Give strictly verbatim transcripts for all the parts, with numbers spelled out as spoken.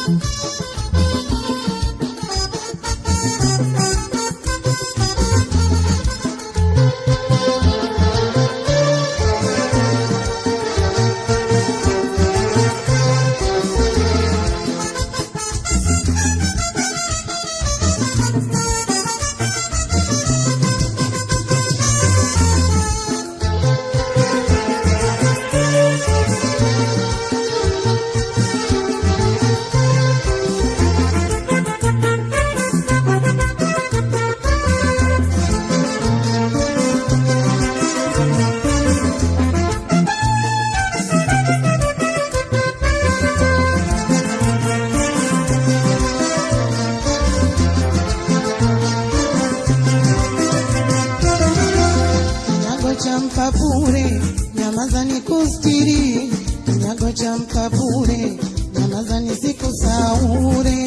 champa pure, nyamaza nikustiri. Nyago champa pure, nyamaza nisikusaure.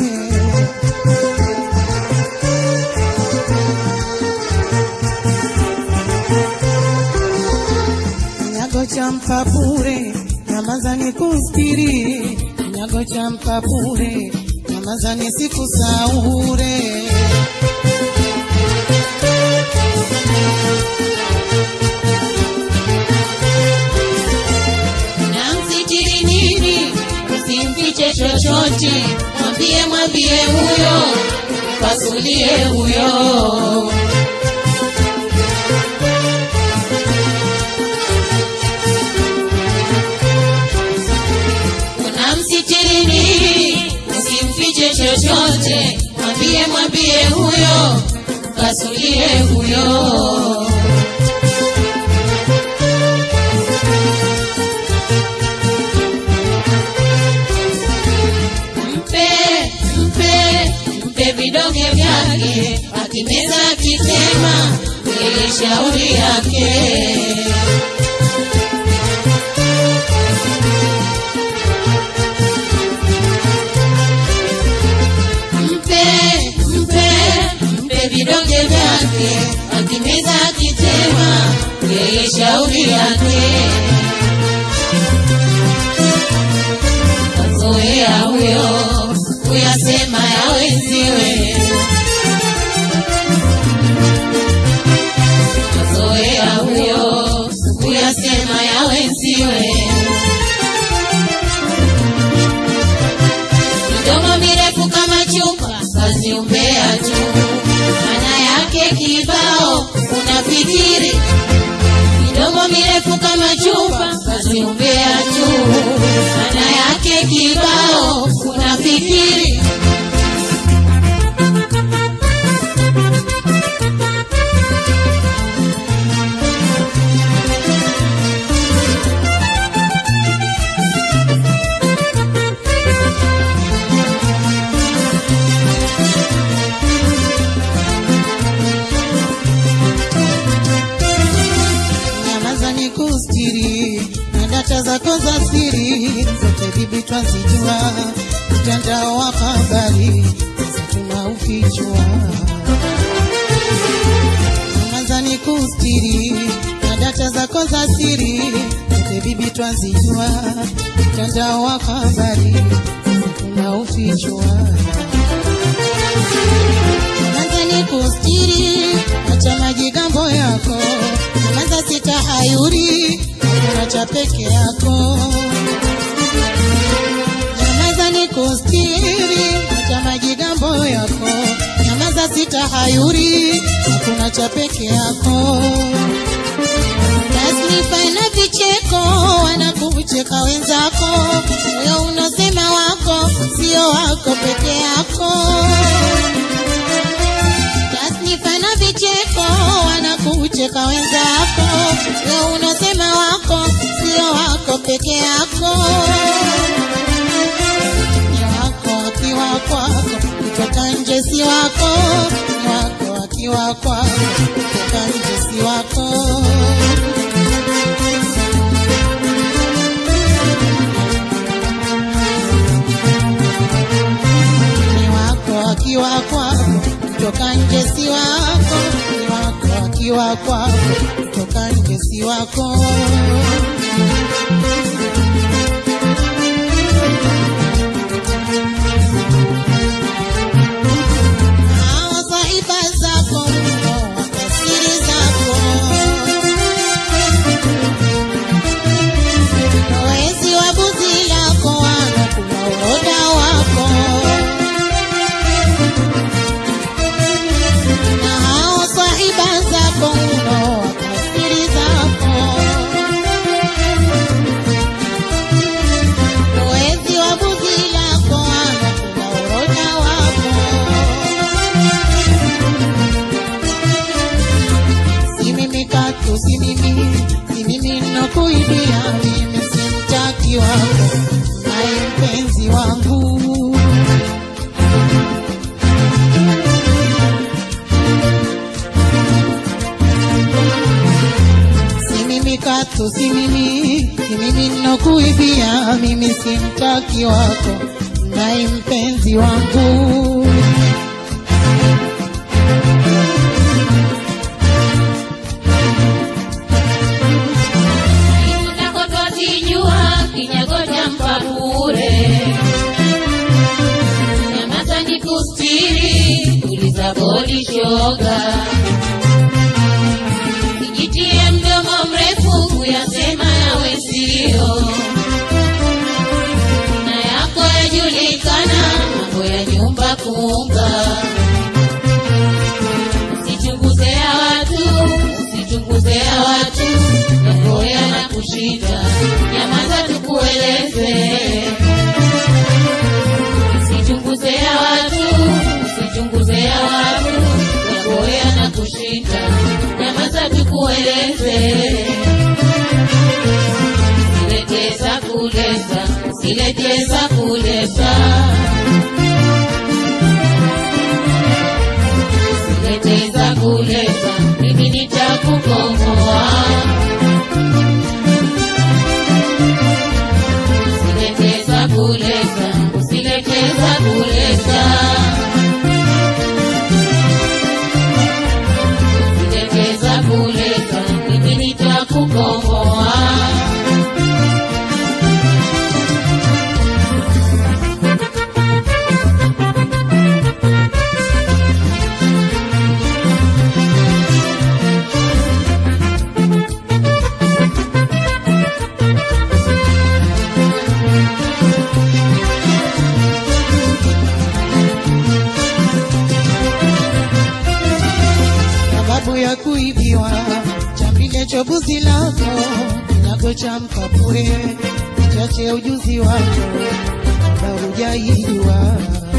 Nyago champa pure, nyamaza nikustiri. Nyago champa pure, nyamaza nisikusaure. Usimfiche chochote, mwambie mwambie huyo, pasulie huyo. Unamsitiri nini? Usimfiche chochote, mwambie mwambie huyo, pasulie huyo. Vidonge vyake, akimeza akitema, yeye shauri yake. Mpe, mpe, mpe vidonge vyake, akimeza akitema, yeye shauri yake. Kazoea huyo, kuyasema ya wenziwe. Kazoea huyo, kuyasema ya wenziwe. Midomo mirefu kama chupa, kazi umbea tu. Maana yake kibao, unafikiri. Midomo mirefu kama chupa, kazi umbea tu. Maana yake kibao, unafikiri. Nyamaza nikustiri, na data zako za siri zote bibi twazijua. Mtandao wa habari zatuma ufichua. Nyamaza nikustiri, na data zako za siri zote bibi twazijua. Mtandao wa habari zatuma ufichua. Nyamaza nikustiri, acha majigambo yako. Nyamaza sitahayuri, acha peke yako. Nyamaza nikustiri, acha majigambo yako. Nyamaza sitahayuri, hakuna cha peke yako. Tasnifa na vicheko, wanakucheka wenzako. Moyo unosema wako, sio wako peke yako. Tasnifa na vicheko, wanakucheka wenzako. Moyo unosema wako, sio wako peke yako. Akiwa kwako, kutoka nje si wako. Ni wako akiwa kwako, kutoka nje si wako. Ni wako akiwa kwako, kutoka nje si wako. Ni wako akiwa kwako, kutoka nje si wako. wangu. Si mimi katu, si mimi, si mimi ninokuibia, mimi si mtaki wako, naye mpenzi wangu. Boli shoga, sijitie mdomo mrefu kuyasema yawe sio, na yako yajulikana, mambo ya nyumba kuunga. Usichunguze ya watu, usichunguze ya watu, mambo yanakushinda, nyamaza tukueleze. Usichunguze ya watu, usichunguze ya watu, mambo yanakushinda, nyamaza tukueleze. Usileteza kuleza, usileteza kuleza, usileteza kuleza, mimi nitakukomoa. Usileteza kuleza, usileteza kuleza, usileteza kuleza, mimi nitakukomoa. Sababu ya kuibiwa chambile chobuzi lako, kinyago cha mkapure, chache ujuzi wako, kabla hujaibiwa.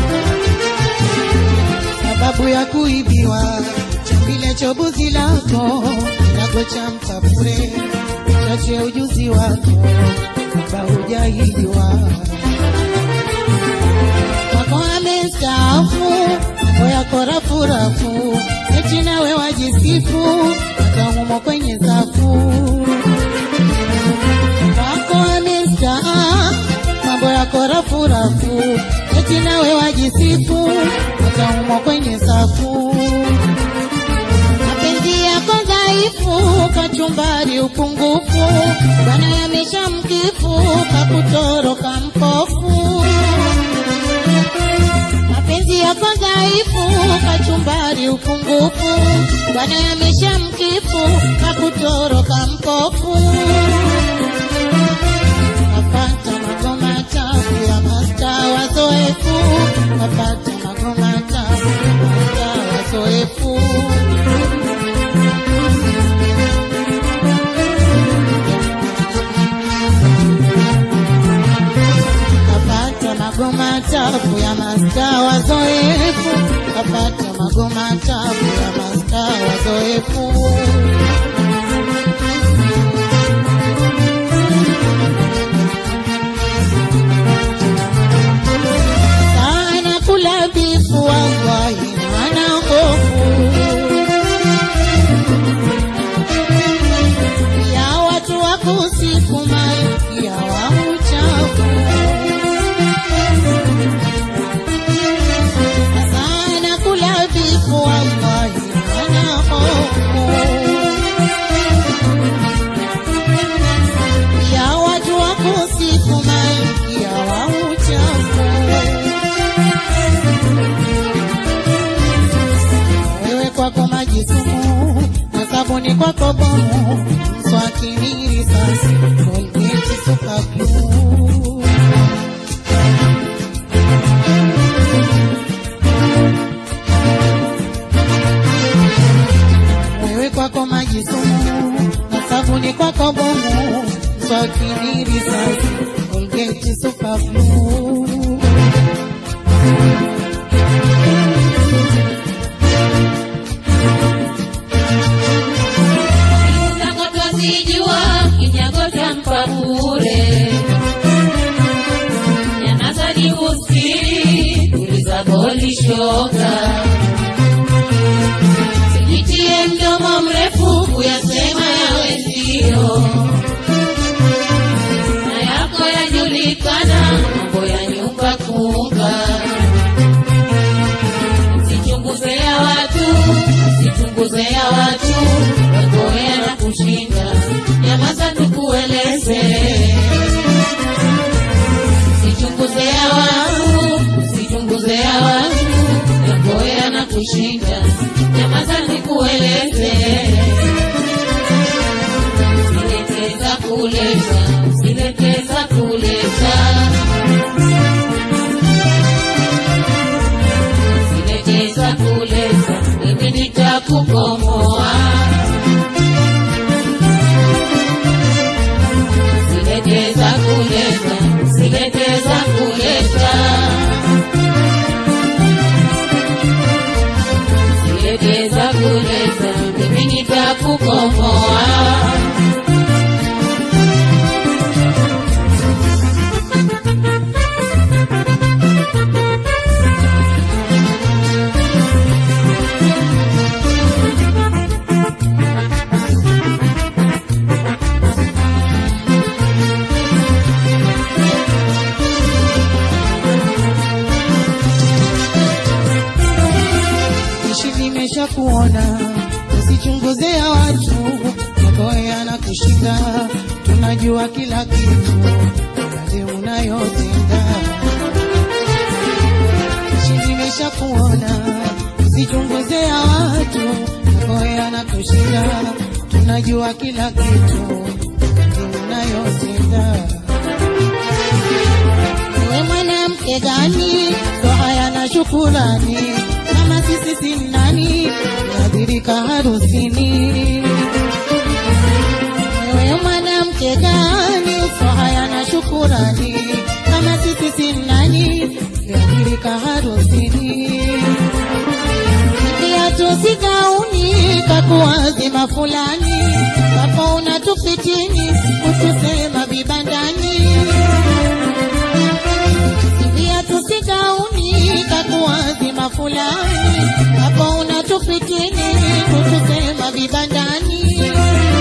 Sababu ya kuibiwa chambile chobuzi lako, kinyago cha mkapure, chache ujuzi wako, kabla hujaibiwa. Wako amestaafu, yako rafu rafu, eti nawe wajisifu, hata humo kwenye safu. Wako amestaafu, mambo yako rafu rafu, eti nawe wajisifu, hata humo kwenye safu. Mapenzi yako dhaifu, kachumbari upungufu, bwana yamesha mkifu, kakutoroka mpofu. Mapenzi yako dhaifu, kachumbari upungufu, bwana yamesha mkifu, kakutoroka mpofu. Kapata magoma tafu ya masta wazoefu, kapata magoma tafu ya masta wazoefu. Kapata magoma tafu ya masta wazoefu, kapata magoma tafu ya masta wazoefu. Sana kula bifu wallahi wana hofu ya watu wakusifu, malkia wa uchafu. Sana kula bifu wallahi wana hofu ya watu wakusifu, malkia wa uchafu. Wewe kwako maji sumu, na sabuni kwako bomu, mswaki ni risasi, Colgate super glue. Wewe kwako maji sumu, na sabuni kwako bomu, mswaki ni risasi, Colgate super glue. Kinyago twasijua, kinyago champa bure, siri, tuliza boli shoka. Sijitie mdomo mrefu kuyasema yawe sio, na yako yajulikana, mambo ya nyumba kuunga. Usichunguze ya watu, usichunguze ya watu, wagoea na kushinda, nyamaza tukueleze. Usichunguze ya watu, usichunguze ya watu, wagoea na kushinda, nyamaza tukueleze. Usileteza kuleza, usileteza kuleza, usileteza kuleza, mimi nitakukomoa. Usileteza kuleza, usileteza kuleza, usileteza kuleza, mimi nitakukomoa. Kuona usichunguze ya watu, magoya na kushinda, tunajua kila kitu yale unayotenda. Nimesha kuona usichunguze ya watu, magoya na kushinda, tunajua kila kitu yale unayotenda. Wewe mwanamke gani so haya na shukurani, kama sisi si nani yadhirika harusini? Wewe mwanamke gani so haya na shukurani, kama sisi si nani yadhirika harusini? Pia tusigauni kakuwazima fulani, hapo unatupitini utusema vibandani. Pia tusigauni kakuwazima fulani, hapo unatupitini utusema vibandani.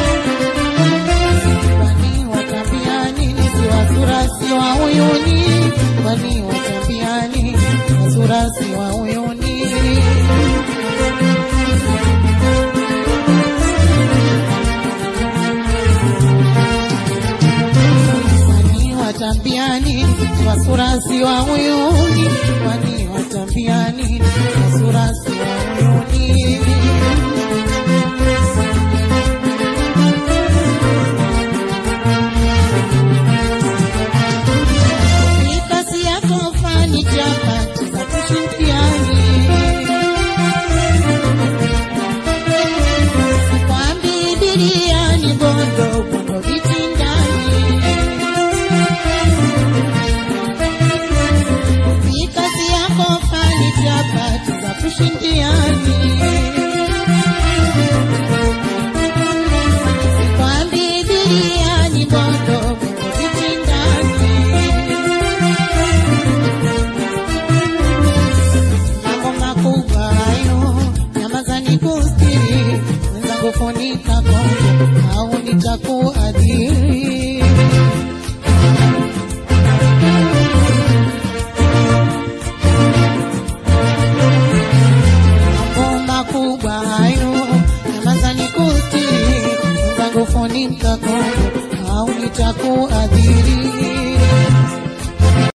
Kwani watambia nini si wasura si wa uyuni? Kwani watambia nini wasura si wa uyuni? Kwani watambia nini wasura si wa uyuni? Kwani watambia nini wasura si wa uyuni? Kasi yako fani chapa